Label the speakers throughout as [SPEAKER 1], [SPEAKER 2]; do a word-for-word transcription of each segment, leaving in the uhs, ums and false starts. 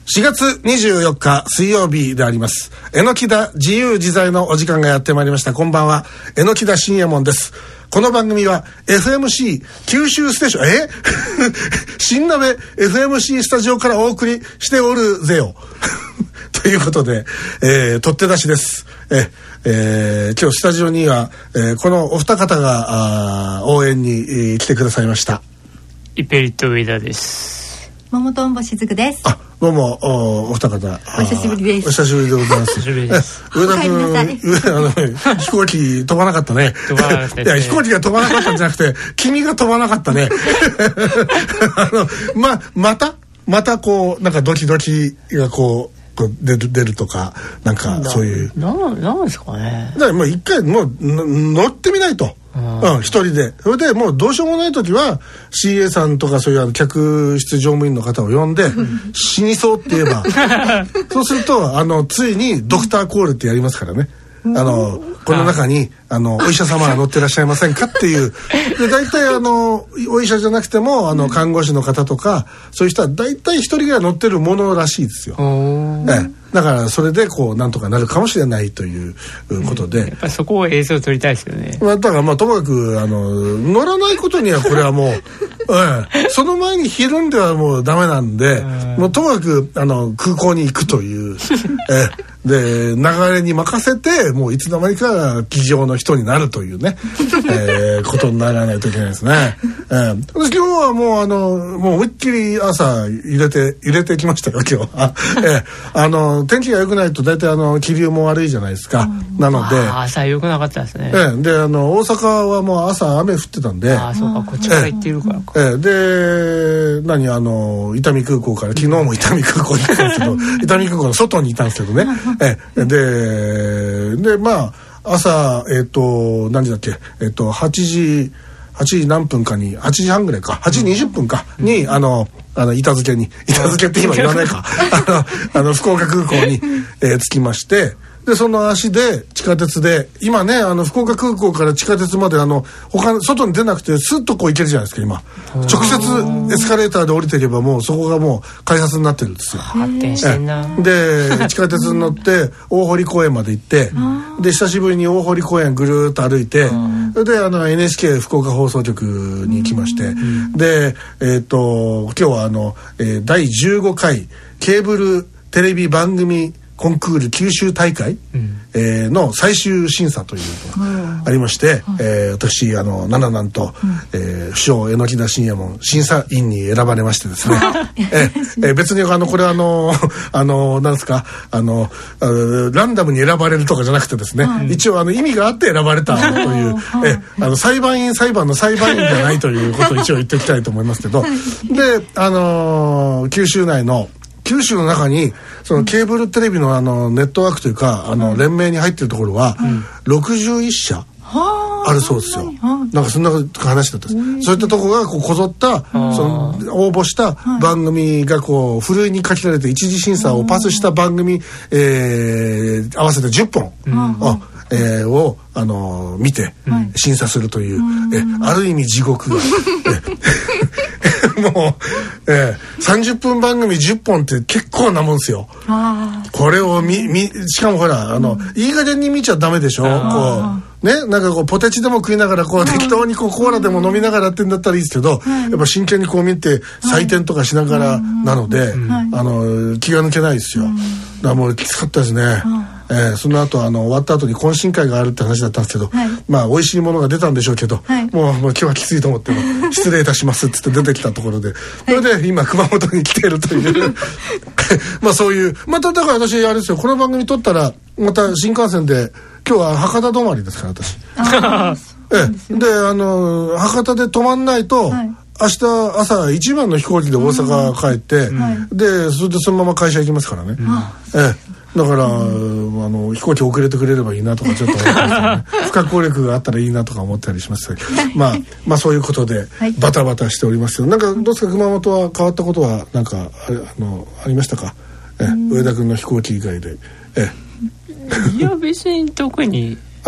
[SPEAKER 1] しがつにじゅうよっか水曜日であります。榎田自由自在のお時間がやってまいりました。こんばんは、榎田信也門です。この番組は エフエムシー 九州ステーションえ新鍋 エフエムシー スタジオからお送りしておるぜよということで、えー、取って出しです。ええー、今日スタジオには、えー、このお二方が応援に、えー、来てくださいました。
[SPEAKER 2] イペリット上田です。
[SPEAKER 3] 桃とんぼしずくです。
[SPEAKER 1] あ、どうも お, お二方
[SPEAKER 3] お久しぶりです。
[SPEAKER 1] お久しぶりでございます。
[SPEAKER 2] 久しぶりです。
[SPEAKER 1] 上田君、あの飛行機飛ばなかったね。
[SPEAKER 2] 飛ばなかったですね。
[SPEAKER 1] いや、飛行機が飛ばなかったんじゃなくて君が飛ばなかったね。あのままたまたこうなんかドキドキがこう出る出るとかなんかそういう
[SPEAKER 2] ななんですかね。
[SPEAKER 1] だからもう一回もう乗ってみないと。うん、一人でそれでもうどうしようもない時は シーエー さんとかそういうあの客室乗務員の方を呼んで死にそうって言えばそうするとあのついにドクターコールってやりますからね。あのこの中にあのお医者様が乗ってらっしゃいませんかっていうで大体あのお医者じゃなくてもあの看護師の方とかそういう人は大体一人ぐらい乗ってるものらしいですよ。ええだからそれでこうなんとかなるかもしれないということで、うん、
[SPEAKER 2] やっぱりそこを映像を撮りたいですよね。
[SPEAKER 1] まあ、だからまあともかくあの乗らないことにはこれはもう、ええ、その前にひるんではもうダメなんで、もうともかくあの空港に行くという、ええ、で流れに任せてもういつの間にか机上の人になるというね、えー、ことにならないといけないですね。ええ、今日はもうあのもう思いっきり朝入れて入れてきましたよ今日は。ええ、あの天気が良くないと大体あの気流も悪いじゃないですか。なので
[SPEAKER 2] 朝良くなかったですね。
[SPEAKER 1] ええ、であの大阪はもう朝雨降ってたんで、
[SPEAKER 2] あそうかこっちから行っているからか。
[SPEAKER 1] ええ、で何あの伊丹空港から昨日も伊丹空港に行ったんですけど伊丹空港の外にいたんですけどね。ええ、ででまあ朝えっ、ー、と何時だっけえっ、ー、とはちじはちじ何分かにはちじはんぐらいかはちじにじゅっぷんかに、うん、あのあの板付けに板付けって今言わないかあのあの福岡空港に、えー、着きまして、でその足で地下鉄で今ねあの福岡空港から地下鉄まであの他外に出なくてスッとこう行けるじゃないですか今。直接エスカレーターで降りていけばもうそこがもう改札になってるんですよ。
[SPEAKER 2] 発展してんな。
[SPEAKER 1] で地下鉄に乗って大堀公園まで行ってで久しぶりに大堀公園ぐるーっと歩いてであの エヌエイチケー 福岡放送局に行きましてでえっと今日はあの、えー、だいじゅうごかいケーブルテレビ番組コンクール九州大会、うんえー、の最終審査というのがありまして、うんえー、私あのナナナンと、うんえー、不詳榎田信也門審査員に選ばれましてですねえーえー、別にあのこれあのあのなんですかあのあランダムに選ばれるとかじゃなくてですね、うん、一応あの意味があって選ばれたという、えー、あの裁判員裁判の裁判員じゃないということを一応言っておきたいと思いますけどであのー、九州内の九州の中にそのケーブルテレビのあのネットワークというかあの連盟に入ってるところはろくじゅういっしゃあるそうですよ。なんかそんな話だったんです。そういったところがこうこぞったその応募した番組がこうふるいにかけられて一次審査をパスした番組、えー、合わせてじゅっぽん、うんえー、を、あのー、見て審査するという、えある意味地獄がもう、えー、さんじゅっぷん番組じゅっぽんって結構なもんですよ。これを見見しかもほらあの、うん、いい加減に見ちゃダメでしょ。こうねなんかこうポテチでも食いながらこう適当にこうコーラでも飲みながらやってんだったらいいですけど、やっぱ真剣にこう見て採点とかしながらなので、あの気が抜けないですよ。だからもうきつかったですね。えー、その後あの終わった後に懇親会があるって話だったんですけど、はい、まあ美味しいものが出たんでしょうけど、はい、もう、もう今日はきついと思って失礼いたしますっつって出てきたところで、それで今熊本に来ているというまあそういうまただから私あれですよこの番組撮ったらまた新幹線で今日は博多止まりですから私えであの博多で止まんないと、はい明日朝一番の飛行機で大阪帰って、うん、でそれでそのまま会社行きますからね、うん、ええ、だから、うん、あの飛行機遅れてくれればいいなとかちょっと思ってますね不可抗力があったらいいなとか思ったりしますまあまあそういうことでバタバタしておりますけど、なんかどうですか熊本は変わったことはなんかあれあのありましたか、え上田君の飛行機以外で。え
[SPEAKER 2] いや別に特に
[SPEAKER 1] あそう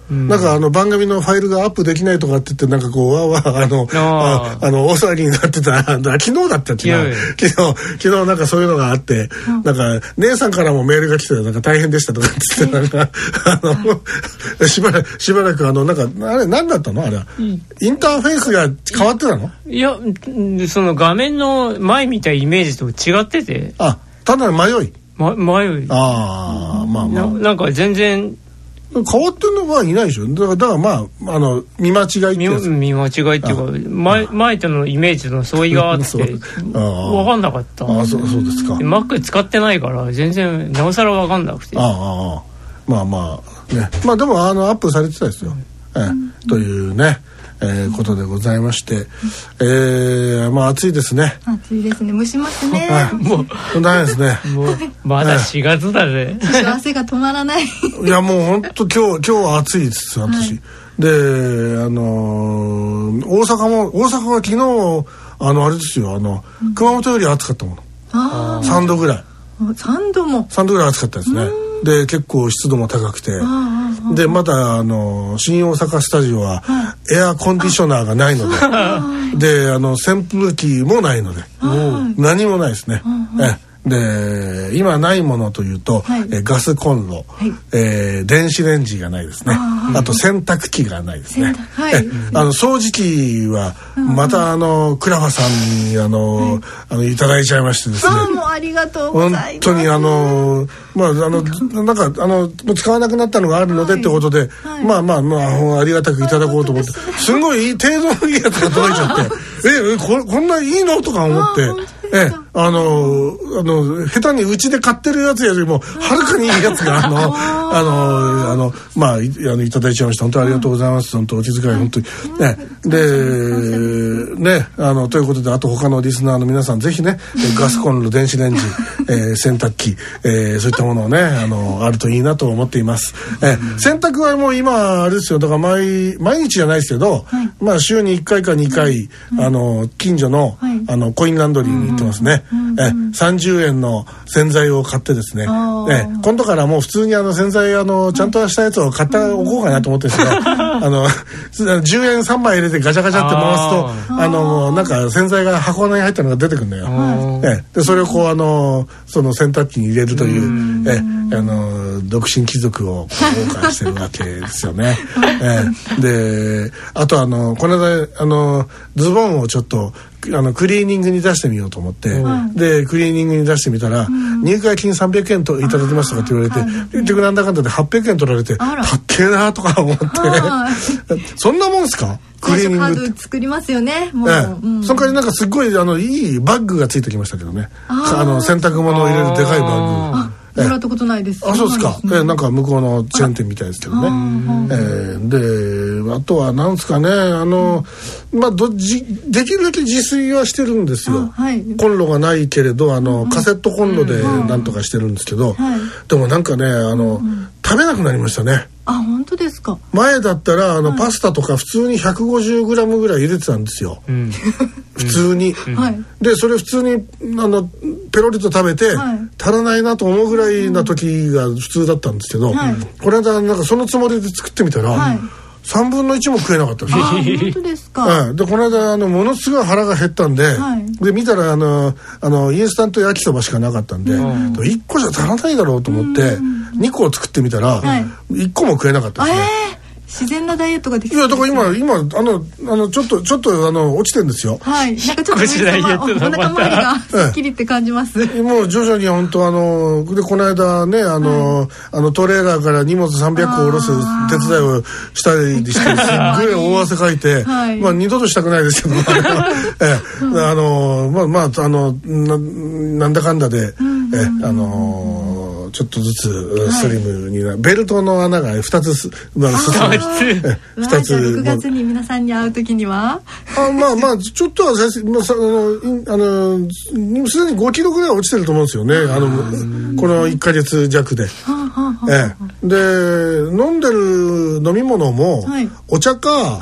[SPEAKER 1] うん、なんかあの番組のファイルがアップできないとかって言ってなんかこうわわあのああの大騒ぎになってた昨日だったっけな昨日昨日なんかそういうのがあって、うん、なんか姉さんからもメールが来てなんか大変でしたとかって言ってなんかあのしばらくしばらくあのなんかあれ何だったのあれ、うん、インターフェースが変わってたの？
[SPEAKER 2] いやその画面の前見たイメージと違ってて、
[SPEAKER 1] あただ迷い、
[SPEAKER 2] ま、迷い、
[SPEAKER 1] ああまあまあ
[SPEAKER 2] な, なんか全然
[SPEAKER 1] 変わってるのはいないでしょ。だから、だからまああの見間違いってやつ、
[SPEAKER 2] 見間違いっていうか前, 前とのイメージの相違があって分かんなかった。
[SPEAKER 1] ああ そ, そうですか。
[SPEAKER 2] マック使ってないから全然なおさら分かんなくて、
[SPEAKER 1] ああまあまあね、まあでもあのアップされてたですよ、うんええ、というね、えー、ことでございまして、えー、まあ暑いですね。
[SPEAKER 3] 暑いですね。蒸しますね。
[SPEAKER 1] はい、もうダメですね。
[SPEAKER 2] もうまだしがつだぜ。
[SPEAKER 3] 汗が止まらない。
[SPEAKER 1] いやもう本当今日今日は暑いです私。はい、であのー、大阪も大阪は昨日あのあれですよあの、うん、熊本より暑かったもの。あさんどぐらい。
[SPEAKER 3] さんども。
[SPEAKER 1] さんどぐらい暑かったですね。で結構湿度も高くて、でまたあの新大阪スタジオはエアコンディショナーがないので、であの扇風機もないので何もないですね。えで今ないものというと、はい、えガスコンロ、はいえー、電子レンジがないですね。 あ, あと洗濯機がないですね。はい、えあの掃除機はまたあのクラファさんにあの、はい、あのいただいちゃいましてですね。
[SPEAKER 3] あもうありがとうございます。
[SPEAKER 1] 本当にあのまああのなんかあの使わなくなったのがあるのでってことで、はい、まあまあまあありがたくいただこうと思ってすごい程度のいいやつが届いちゃってえここんないいのとか思って。ええ、あのあの下手にうちで買ってるやつよりもはるかにいいやつがあのあのあのまあ い, あのいただいちゃいました。本当にありがとうございます。本当お気遣い本当にねでねあのということであと他のリスナーの皆さんぜひねガスコンロ電子レンジ、えー、洗濯機、えー、そういったものをねあのあるといいなと思っています。えー、洗濯はもう今あれですよだから 毎, 毎日じゃないですけど、はい、まあ週にいっかいかにかい、はい、あの近所の、はい、あのコインランドリーに行ってますね。うんうん、えさんじゅうえんの洗剤を買ってですね、え今度からもう普通にあの洗剤あのちゃんとしたやつを買っておこうかなと思ってですね、あのじゅうえんさんまい入れてガチャガチャって回すとあのなんか洗剤が箱に入ったのが出てくるんだよ。えでそれをこうあのその洗濯機に入れるというえあの独身貴族を謳歌してるわけですよね。えであとあのこの間あのズボンをちょっとあのクリーニングに出してみようと思って、うん、でクリーニングに出してみたら、うん、入会金さんびゃくえんといただきましたかって言われて結局なんだかんだではっぴゃくえん取られてたっけえなとか思ってそんなもんすかクリーニング
[SPEAKER 3] カード作りますよねもう、
[SPEAKER 1] ええうん、その代わりなんかすごいあのいいバッグがついてきましたけどねあの洗濯物を入れるでかいバッグ
[SPEAKER 3] もらったことないです。
[SPEAKER 1] あ、そうですか。え、なんか向こうのチェーン店みたいですけどね。えー、で、あとはなんですかね、あの、まあどじできるだけ自炊はしてるんですよ。はい、コンロがないけれど、あの、うん、カセットコンロでなんとかしてるんですけど、はい、でもなんかね、あの、うん、食べなくなりましたね。
[SPEAKER 3] あ、本当ですか。
[SPEAKER 1] 前だったらあの、はい、パスタとか普通に ひゃくごじゅうグラム ぐらい入れてたんですよ。うん、普通に、うん、でそれ普通にあのペロリと食べて、はい、足らないなと思うぐらいな時が普通だったんですけど、はい、これ間なんかそのつもりで作ってみたら、はい、さんぶんのいちも食えなかったです。
[SPEAKER 3] あ、本当ですか。
[SPEAKER 1] はい、でこの間あのものすごい腹が減ったんで、はい、で見たらあのあのインスタント焼きそばしかなかったんで、うん、いっこじゃ足らないだろうと思って、うん、にこ作ってみたら、はい、いっこも食えなかったですね。えー
[SPEAKER 3] 自然なダイエットができる。
[SPEAKER 1] いやだから今今あのあのちょっとちょっとあの落ちてるんですよ。
[SPEAKER 3] はい。なんかちょっとお腹周りがすっきりって感じます。
[SPEAKER 1] ええ、もう徐々に本当あのでこの間ねあの、はい、あのトレーラーから荷物さんびゃっこ下ろす手伝いをしたりしてすっごい大汗かいて、はい、まあ二度としたくないですけど、ええ、あのまあまああの な, なんだかんだで、うんえあのちょっとずつスリムになる、はい、ベルトの穴がふたつす、まあ、進む
[SPEAKER 3] ふたつろくがつに皆さんに会う時には
[SPEAKER 1] あまあまあちょっとは先生、まあ、あのあのすでにごキロぐらい落ちてると思うんですよねあのこのいっかげつ弱で、ええ、で飲んでる飲み物も、はい、お茶か、はい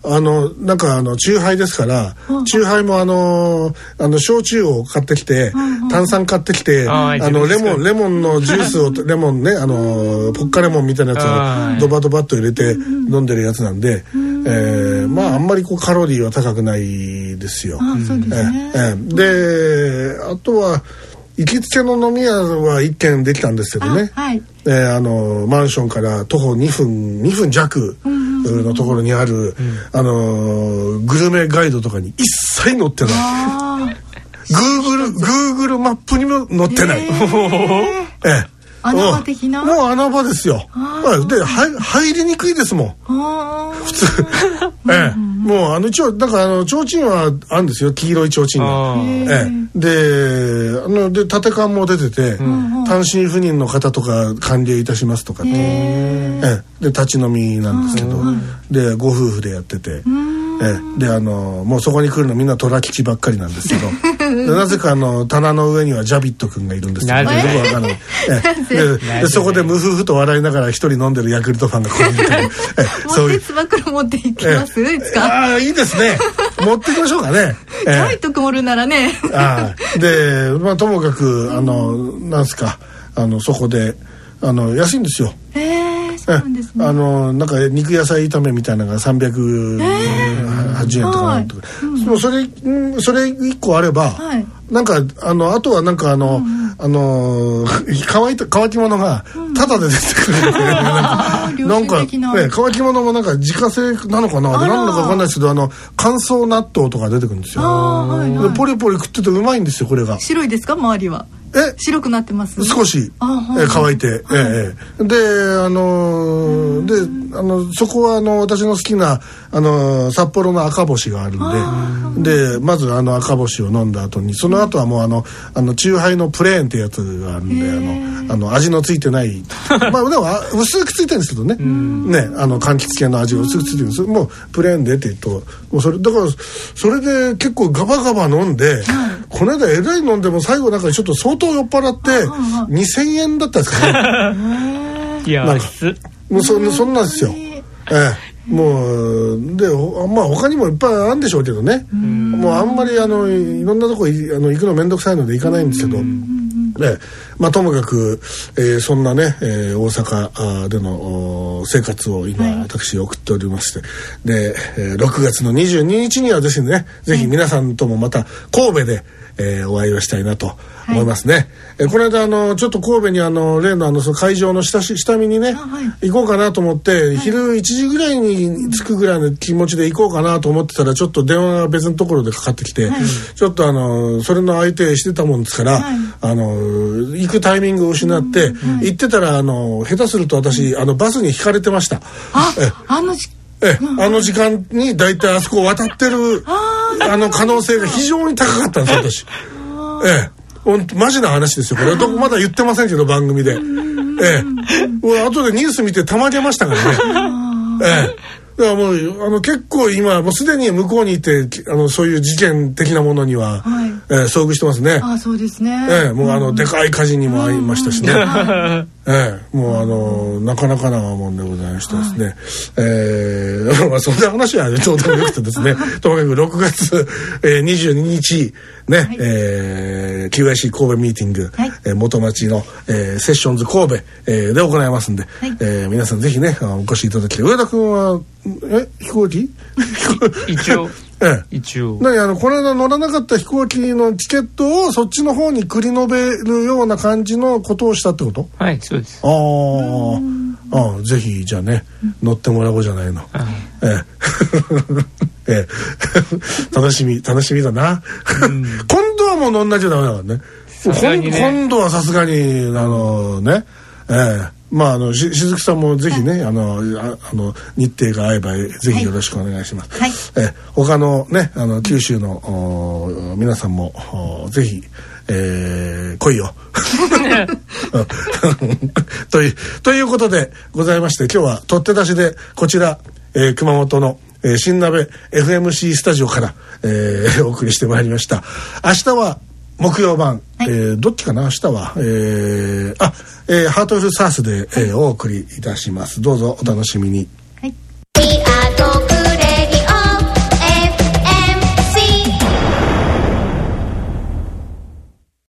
[SPEAKER 1] あのなんかあの酎ハイですから酎ハイもあのあの焼酎を買ってきて炭酸買ってきてあのレモンレモンのジュースをレモンねあのポッカレモンみたいなやつをドバドバっと入れて飲んでるやつなんで、えー、まああんまりこうカロリーは高くないですよ。
[SPEAKER 3] あそうですね。
[SPEAKER 1] えー、であとは行きつけの飲み屋はいっけんできたんですけどね、はい、えー、あのマンションから徒歩にふんにふん弱のところにある、うん、あのグルメガイドとかに一切載ってない。Google Google マップにも載ってない。えー、えー
[SPEAKER 3] 穴場的な
[SPEAKER 1] もう穴場ですよ。で入, 入りにくいですもん普通ええ、もうあの一応なんかあの提灯はあるんですよ、黄色い提灯が、ええ、であので縦看も出てて、うん、単身赴任の方とか歓迎いたしますとかって、ええ、で立ち飲みなんですけど、でご夫婦でやってて、ええ、であのもうそこに来るのみんな虎吉ばっかりなんですけどでなぜかあの棚の上にはジャビット君がいるんですよ、ね、よくわかんない、ええ、で, でそこでムフフと笑いながら一人飲んでるヤクルトファンがここにいて、ええ、
[SPEAKER 3] そういうつば九郎持っていきますいつか。
[SPEAKER 1] ああいいですね持っていきましょうかね。
[SPEAKER 3] ジャビット君おるならね。
[SPEAKER 1] あでまあともかくあのなんすかあのそこであの安いんですよ。
[SPEAKER 3] へえそうなんですね。
[SPEAKER 1] あのなんか肉野菜炒めみたいなのがさんびゃくはちじゅうえんとかなんとか、はい、それそれいっこあれば、はい、なんかあのあとはなんかあの、うん、あの乾いた乾き物がタダで出てくる、うん、なんかね乾き物もなんか自家製なのかな何だか分かんないですけどあの乾燥納豆とか出てくるんですよ。はいはい、でポリポリ食っててうまいんですよこれが。
[SPEAKER 3] 白いですか周りは。え白くなってます。
[SPEAKER 1] 少し、え乾いて、はい、ええ、であのー、であのそこはあの私の好きなあの札幌の赤星があるんで、でまずあの赤星を飲んだ後にその後はもうあのあの酎ハイのプレーンってやつがあるんで、あのあの味のついてないまあでも薄くついてるんですけどねねあの柑橘系の味が薄くついてるんです。もうプレーンでって言うともうそれだからそれで結構ガバガバ飲んで、この間えらい飲んでも最後なんかちょっと相当酔っ払ってにせんえんだったんですかね。
[SPEAKER 2] いや
[SPEAKER 1] なんかもう そ, そんなんですよ。ええ、もうでまあ他にもいっぱいあるんでしょうけどね。もうあんまりあのいろんなとこあの行くのめんどくさいので行かないんですけど。ね、まあともかく、えー、そんなね、えー、大阪での生活を今、はい、私送っておりまして、で、えー、ろくがつのにじゅうににちにはですね、ぜひ皆さんともまた神戸で、えー、お会いをしたいなと思いますね。はい、えー、この間あのちょっと神戸にあの例のあのその会場の下し下見にね、はい、行こうかなと思って、はい、昼いちじぐらいに着くぐらいの気持ちで行こうかなと思ってたらちょっと電話が別のところでかかってきて、はい、ちょっとあのそれの相手してたもんですから、はい、あの行くタイミングを失って、うんはい、行ってたらあの下手すると私あのバスに引かれてました。
[SPEAKER 3] あ、えあの
[SPEAKER 1] えあの時間に大体あそこを渡ってるあの可能性が非常に高かったんです私。ええ、マジな話ですよこれ。どこまだ言ってませんけど番組で。ええ、後でニュース見てたまげましたからね。ええ。だからもうあの結構今もうすでに向こうにいてあのそういう事件的なものには、はい、えー、遭遇してますね。
[SPEAKER 3] あ、そうですね。
[SPEAKER 1] えー、もうあの、うん、でかい火事にも遭いましたしね。えー、もうあのなかなかなもんでございましてですね。はい、えー、まあそんな話はちょうどよくてですね。ともかくろくがつにじゅうににちね、はい、えー、キューアイシー 神戸ミーティング、はい、えー、元町の、えー、セッションズ神戸、えー、で行いますんで、はい、えー、皆さんぜひねお越しいただき、上田君はえ飛行機
[SPEAKER 2] 一応
[SPEAKER 1] ええ、
[SPEAKER 2] 一応
[SPEAKER 1] 何あのこの間乗らなかった飛行機のチケットをそっちの方に繰り延べるような感じのことをしたってこと？
[SPEAKER 2] はい、そうです。
[SPEAKER 1] ああ、ぜひじゃあね乗ってもらおうじゃないの。ええええ、楽しみ楽しみだな。今度はもう乗んなきゃダメだからね。ね今度はさすがにあのね、ええ、まああのししずきさんもぜひね、はい、あのああの日程が合えばぜひよろしくお願いします。はい、え他のねあの九州の皆さんもぜひ、えー、来いよというということでございまして、今日は取って出しでこちら、えー、熊本のえー、新鍋 エフエムシー スタジオから、えー、お送りしてまいりました。明日は木曜版、はい、えー、どっちかな明日は、えー、あ、えー、ハートフルサースで、えー、お送りいたします。どうぞお楽しみに。